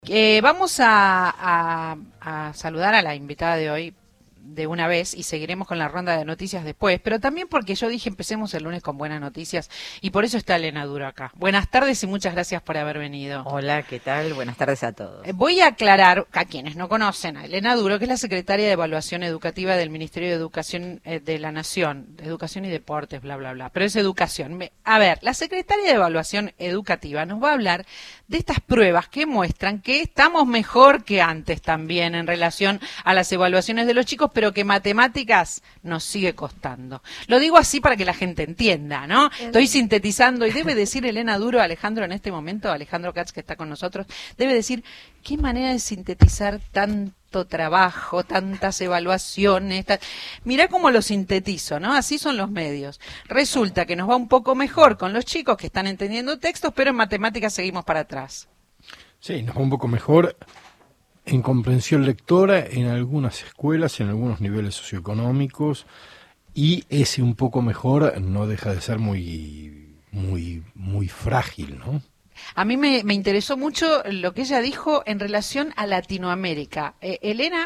Vamos a saludar a la invitada de hoy de una vez y seguiremos con la ronda de noticias después, pero también porque yo dije empecemos el lunes con buenas noticias y por eso está Elena Duro acá. Buenas tardes y muchas gracias por haber venido. Hola, ¿qué tal? Buenas tardes a todos. Voy a aclarar a quienes no conocen a Elena Duro, que es la secretaria de Evaluación Educativa del Ministerio de Educación de la Nación, de Educación y Deportes, bla, bla, bla, pero es educación. A ver, la secretaria de Evaluación Educativa nos va a hablar de estas pruebas que muestran que estamos mejor que antes también en relación a las evaluaciones de los chicos, pero que matemáticas nos sigue costando. Lo digo así para que la gente entienda, ¿no? Estoy sintetizando y debe decir Elena Duro, Alejandro en este momento, Alejandro Katz que está con nosotros, debe decir qué manera de sintetizar tanto trabajo, tantas evaluaciones. Mirá cómo lo sintetizo, ¿no? Así son los medios. Resulta que nos va un poco mejor con los chicos que están entendiendo textos, pero en matemáticas seguimos para atrás. Sí, nos va un poco mejor en comprensión lectora en algunas escuelas, en algunos niveles socioeconómicos, y ese un poco mejor no deja de ser muy frágil, ¿no? A mí me interesó mucho lo que ella dijo en relación a Latinoamérica. Elena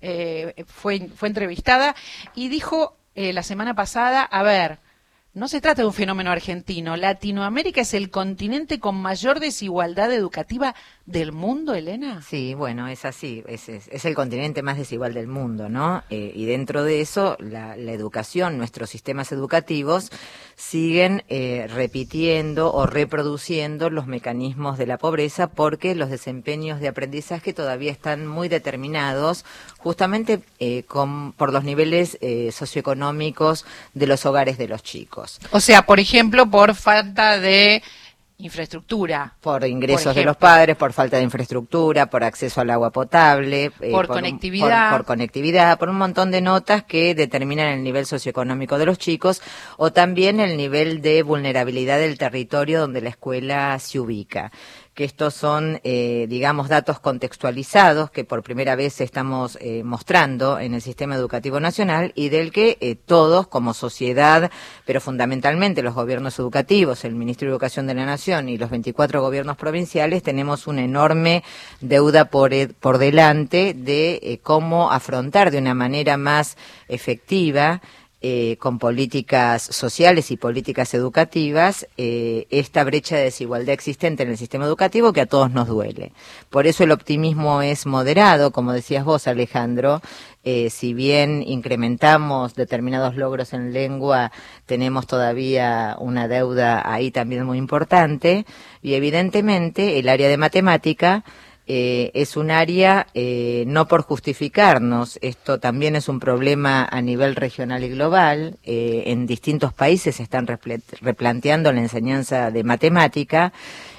fue entrevistada y dijo la semana pasada, a ver, no se trata de un fenómeno argentino. Latinoamérica es el continente con mayor desigualdad educativa del mundo, Elena. Sí, bueno, es así, es el continente más desigual del mundo, ¿no? Y dentro de eso, la educación, nuestros sistemas educativos siguen repitiendo o reproduciendo los mecanismos de la pobreza porque los desempeños de aprendizaje todavía están muy determinados justamente por los niveles socioeconómicos de los hogares de los chicos. O sea, por ejemplo, por falta de infraestructura. Por ingresos de los padres, por falta de infraestructura, por acceso al agua potable. Por conectividad. Por conectividad, por un montón de notas que determinan el nivel socioeconómico de los chicos o también el nivel de vulnerabilidad del territorio donde la escuela se ubica. Que estos son, digamos, datos contextualizados que por primera vez estamos mostrando en el sistema educativo nacional y del que todos, como sociedad, pero fundamentalmente los gobiernos educativos, el Ministerio de Educación de la Nación y los 24 gobiernos provinciales, tenemos una enorme deuda por delante de cómo afrontar de una manera más efectiva con políticas sociales y políticas educativas, esta brecha de desigualdad existente en el sistema educativo que a todos nos duele. Por eso el optimismo es moderado, como decías vos, Alejandro. Si bien incrementamos determinados logros en lengua, tenemos todavía una deuda ahí también muy importante y evidentemente el área de matemática es un área, no por justificarnos, esto también es un problema a nivel regional y global, en distintos países se están replanteando la enseñanza de matemática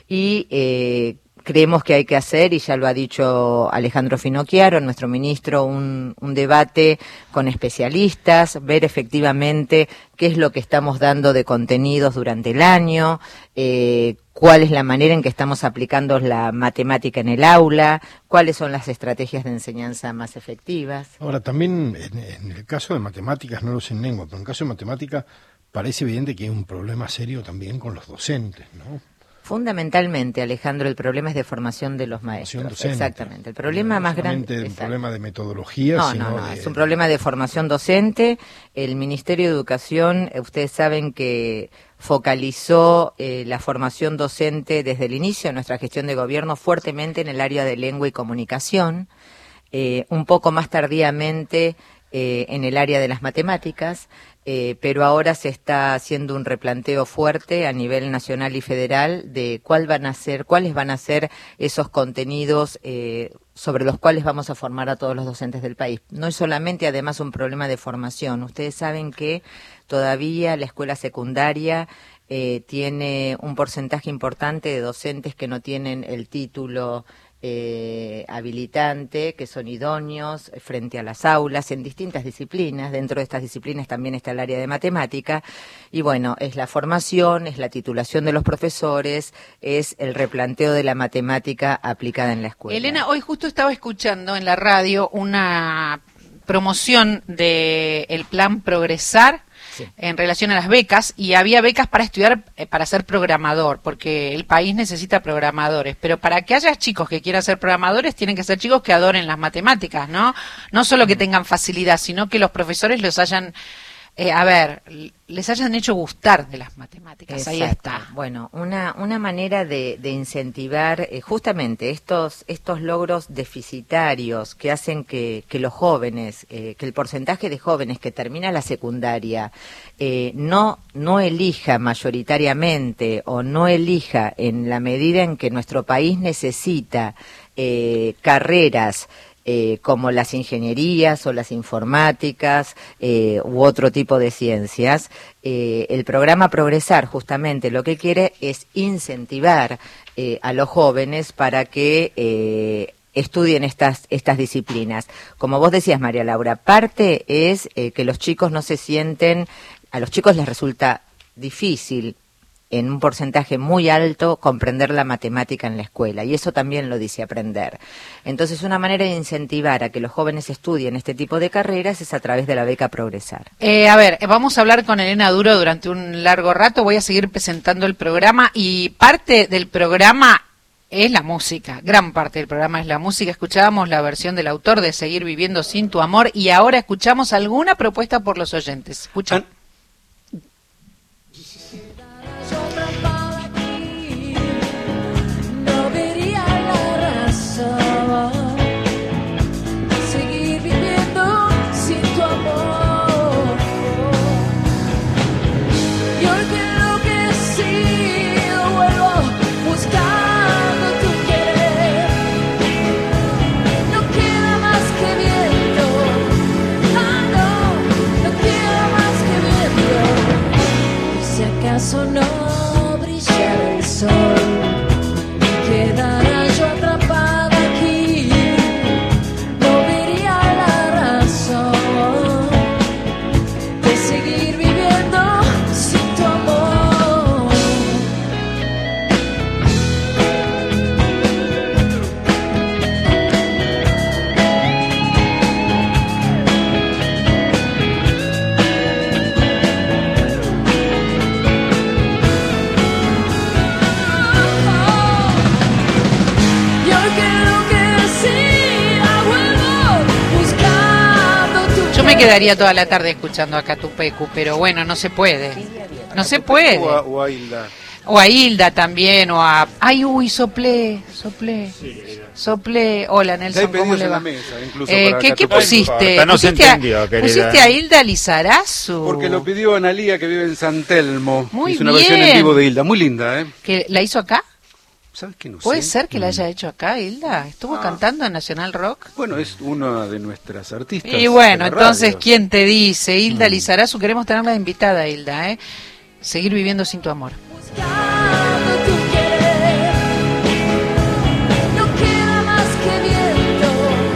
y creemos que hay que hacer, y ya lo ha dicho Alejandro Finocchiaro, nuestro ministro, un debate con especialistas, ver efectivamente qué es lo que estamos dando de contenidos durante el año, cuál es la manera en que estamos aplicando la matemática en el aula, cuáles son las estrategias de enseñanza más efectivas. Ahora, también en el caso de matemáticas, no lo sé en lengua, pero en el caso de matemática parece evidente que hay un problema serio también con los docentes, ¿no? Fundamentalmente, Alejandro, el problema es de formación de los maestros. Exactamente. El problema más grande. No es un problema de metodología, no, es un problema de formación docente. El Ministerio de Educación, ustedes saben que focalizó la formación docente desde el inicio de nuestra gestión de gobierno fuertemente en el área de lengua y comunicación, un poco más tardíamente en el área de las matemáticas. Pero ahora se está haciendo un replanteo fuerte a nivel nacional y federal de cuáles van a ser esos contenidos sobre los cuales vamos a formar a todos los docentes del país. No es solamente además un problema de formación. Ustedes saben que todavía la escuela secundaria tiene un porcentaje importante de docentes que no tienen el título habilitante, que son idóneos frente a las aulas en distintas disciplinas. Dentro de estas disciplinas también está el área de matemática y bueno, es la formación, es la titulación de los profesores, es el replanteo de la matemática aplicada en la escuela. Elena, hoy justo estaba escuchando en la radio una promoción de el plan Progresar Sí. en relación a las becas, y había becas para estudiar, para ser programador, porque el país necesita programadores, pero para que haya chicos que quieran ser programadores, tienen que ser chicos que adoren las matemáticas, ¿no? No solo que tengan facilidad, sino que los profesores los hayan, les hayan hecho gustar de las matemáticas. Exacto. Ahí está. Bueno, una manera de incentivar justamente estos logros deficitarios que hacen que los jóvenes, que el porcentaje de jóvenes que termina la secundaria no elija mayoritariamente o no elija en la medida en que nuestro país necesita carreras como las ingenierías o las informáticas u otro tipo de ciencias, el programa Progresar justamente lo que quiere es incentivar a los jóvenes para que estudien estas disciplinas. Como vos decías, María Laura, parte es que los chicos no se sienten, a los chicos les resulta difícil en un porcentaje muy alto comprender la matemática en la escuela, y eso también lo dice Aprender. Entonces, una manera de incentivar a que los jóvenes estudien este tipo de carreras es a través de la beca Progresar. Vamos a hablar con Elena Duro durante un largo rato, voy a seguir presentando el programa, y parte del programa es la música, gran parte del programa es la música. Escuchábamos la versión del autor de Seguir viviendo sin tu amor, y ahora escuchamos alguna propuesta por los oyentes. Escuchan. ¿Acaso no brillará el sol? ¿Quedará yo atrapada aquí? No vería la razón de seguir viviendo sin tu amor. Me quedaría toda la tarde escuchando a Catupecu, pero bueno, no se puede. No se puede. O a Hilda. O a Hilda también, o a... ¡Ay, uy, soplé! Hola, Nelson, ¿cómo le va? ¿Qué pusiste? No se entendió, querida. ¿Pusiste a Hilda Lizarazu? Porque lo pidió Analía, que vive en San Telmo. Muy Hizo una bien. versión en vivo de Hilda, muy linda, ¿eh? ¿Que la hizo acá? ¿Sabes que no sé? ¿Puede ser que la haya hecho acá, Hilda? ¿Estuvo cantando en Nacional Rock? Bueno, es una de nuestras artistas. Y bueno, de la entonces, radio. ¿quién te dice? Hilda Lizarazu, queremos tenerla de invitada, Hilda, ¿eh? Seguir viviendo sin tu amor. Buscando tu querer, no queda más que viento.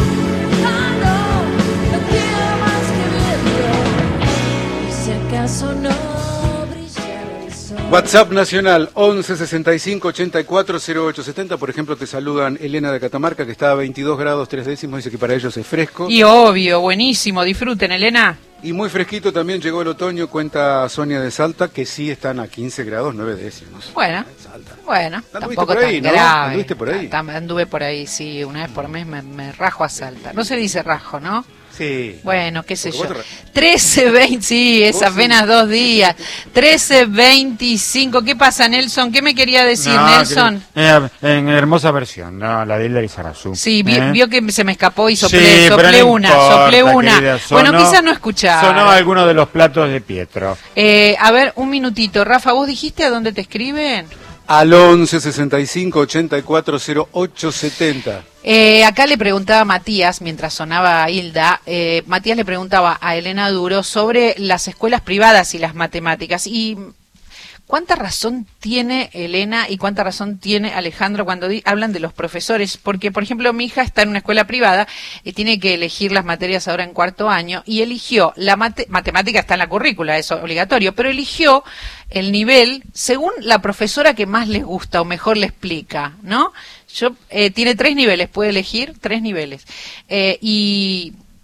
No queda más que viento. Y si acaso no brillara el sol. WhatsApp nacional 11 65 84 08 70. Por ejemplo, te saludan Elena de Catamarca, que está a 22 grados 3 décimos, dice que para ellos es fresco. Y obvio, buenísimo, disfruten, Elena. Y muy fresquito también llegó el otoño, cuenta Sonia de Salta, que sí están a 15 grados 9 décimos. Bueno, Salta. tampoco por ahí, tan ¿no? grave. ¿Anduviste por ahí? Anduve por ahí, sí, una vez por mes me rajo a Salta. No se dice rajo, ¿no? Sí. Bueno, qué sé yo. Porque vos 13:20, sí, es Vos apenas 2 días. 13:25, ¿qué pasa, Nelson? ¿Qué me quería decir, Nelson? En hermosa versión, no, la de Hilda Lizarazu. Sí, vio que se me escapó y soplé, Sí, pero soplé no una, importa, soplé una. querida, Bueno, quizás no escuchaba. Sonó alguno de los platos de Pietro. A ver, un minutito. Rafa, ¿vos dijiste a dónde te escriben? Al 11 65 84 08 70. Acá le preguntaba Matías, mientras sonaba Hilda, Matías le preguntaba a Elena Duro sobre las escuelas privadas y las matemáticas. Y ¿cuánta razón tiene Elena y cuánta razón tiene Alejandro cuando hablan de los profesores? Porque, por ejemplo, mi hija está en una escuela privada y tiene que elegir las materias ahora en 4º año y eligió, matemática está en la currícula, es obligatorio, pero eligió el nivel según la profesora que más les gusta o mejor le explica, ¿no? Tiene 3 niveles, puede elegir 3 niveles. Y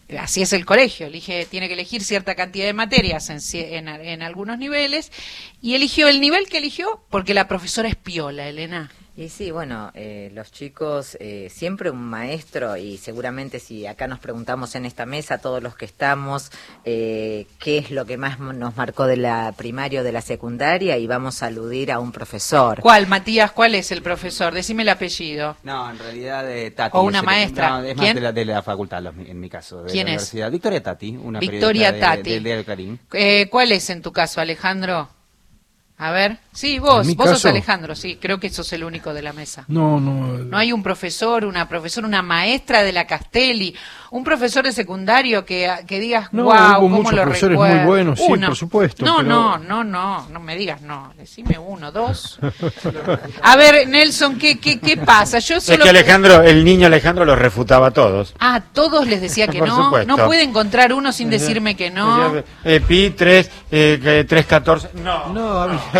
así es el colegio, tiene que elegir cierta cantidad de materias en algunos niveles, y eligió el nivel que eligió porque la profesora es piola, Elena. Y sí, bueno, los chicos, siempre un maestro, y seguramente si acá nos preguntamos en esta mesa, todos los que estamos, qué es lo que más nos marcó de la primaria o de la secundaria, y vamos a aludir a un profesor. ¿Cuál, Matías? ¿Cuál es el profesor? Decime el apellido. No, en realidad Tati. O una maestra. No, es ¿Quién? más de la facultad, en mi caso, de ¿Quién la es? universidad. Victoria Tati, una Victoria periodista Tati. del diario Clarín. ¿Cuál es en tu caso, Alejandro? A ver, sí, vos ¿En mi sos caso? Alejandro, sí, creo que sos el único de la mesa. No, No hay un profesor, una profesora, una maestra de la Castelli, un profesor de secundario que digas, No, wow, hubo cómo muchos lo profesores recuerdo. muy buenos, sí, Uno. por supuesto, No, pero- no me digas no, decime uno, dos. A ver, Nelson, ¿qué pasa? Yo Es solo... que Alejandro, el niño Alejandro los refutaba a todos. Ah, todos les decía que Por no. supuesto. No puede encontrar uno sin decirme que no. Pi 3, 314. No. No,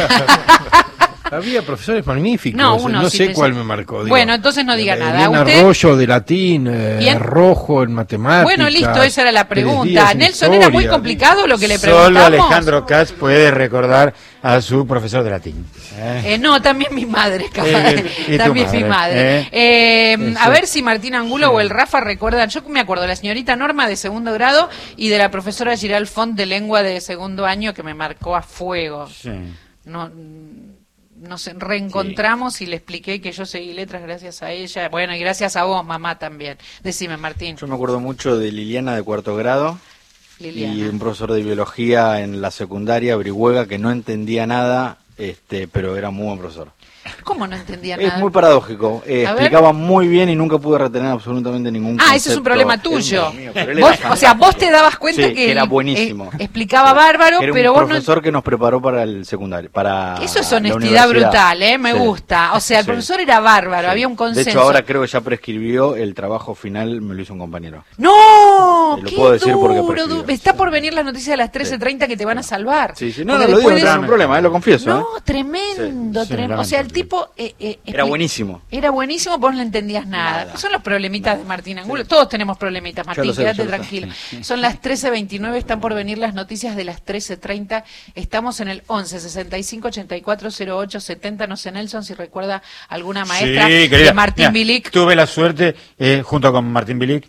había profesores magníficos. No, uno no sí sé te- cuál me marcó. digo. Bueno, entonces no diga nada. Elena ¿Usted? Arroyo de latín, ¿Quién? Rojo en matemáticas. Bueno, listo, esa era la Pérez pregunta. Díaz en Nelson, ¿era muy historia. complicado lo que le preguntamos? Solo Alejandro Katz puede recordar a su profesor de latín. No, también mi madre, y tu también mi madre, madre. A Eso. ver si Martín Angulo o el Rafa recuerdan. Yo me acuerdo de la señorita Norma de segundo grado y de la profesora Giral Font de lengua de segundo año que me marcó a fuego. Sí. No, nos reencontramos y le expliqué que yo seguí letras gracias a ella. Bueno, y gracias a vos, mamá, también. Decime, Martín. Yo me acuerdo mucho de Liliana de cuarto grado Liliana. y un profesor de biología en la secundaria, Brihuega, que no entendía nada, pero era muy buen profesor. ¿Cómo no entendía Es nada? muy paradójico. ver. Explicaba muy bien y nunca pude retener absolutamente ningún Ah, ese es un concepto. problema Es tuyo. mío, pero él Vos, era o sea, vos te dabas cuenta Sí, que era él, buenísimo. explicaba bárbaro, Era pero un vos profesor que nos preparó para el secundario, para no... Eso es la honestidad universidad. brutal, me Sí. gusta. O sea, el Sí. profesor era bárbaro, Sí. había un consenso. De hecho, ahora creo que ya prescribió el trabajo final, me lo hizo un compañero. ¡No! Lo ¡Qué puedo decir porque duro, prescribió. duro! Está por venir las noticias de las 13:30 que te van a salvar. Sí, sí. No, Porque no, lo digo, después no de- es un problema, lo confieso. No, tremendo, Sí, tremendo. O sea, el lamentable. tipo... Era buenísimo. Era buenísimo, vos no entendías nada. Nada. Son los problemitas de Martín Angulo. Todos tenemos problemitas, Martín, lo sé, quédate yo lo sé. tranquilo. Son las 13:29, están por venir las noticias de las 13:30. Estamos en el 11 65 84 08 70. No sé, Nelson, si recuerda alguna maestra Sí, de querida. Martín Mira, Bilic. Tuve la suerte, junto con Martín Bilic,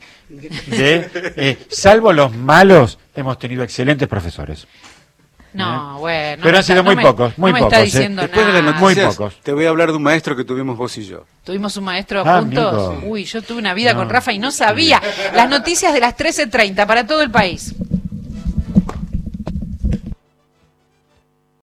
de, salvo los malos, hemos tenido excelentes profesores. No, bueno. Pero no han sido está- muy no pocos, muy no me pocos, está ¿eh? diciendo Después de las nada. Muy noticias, pocos. te voy a hablar de un maestro que tuvimos vos y yo. Tuvimos un maestro Ah, juntos. amigo. Uy, yo tuve una vida con Rafa y no sabía. Las noticias de las 13:30 para todo el país.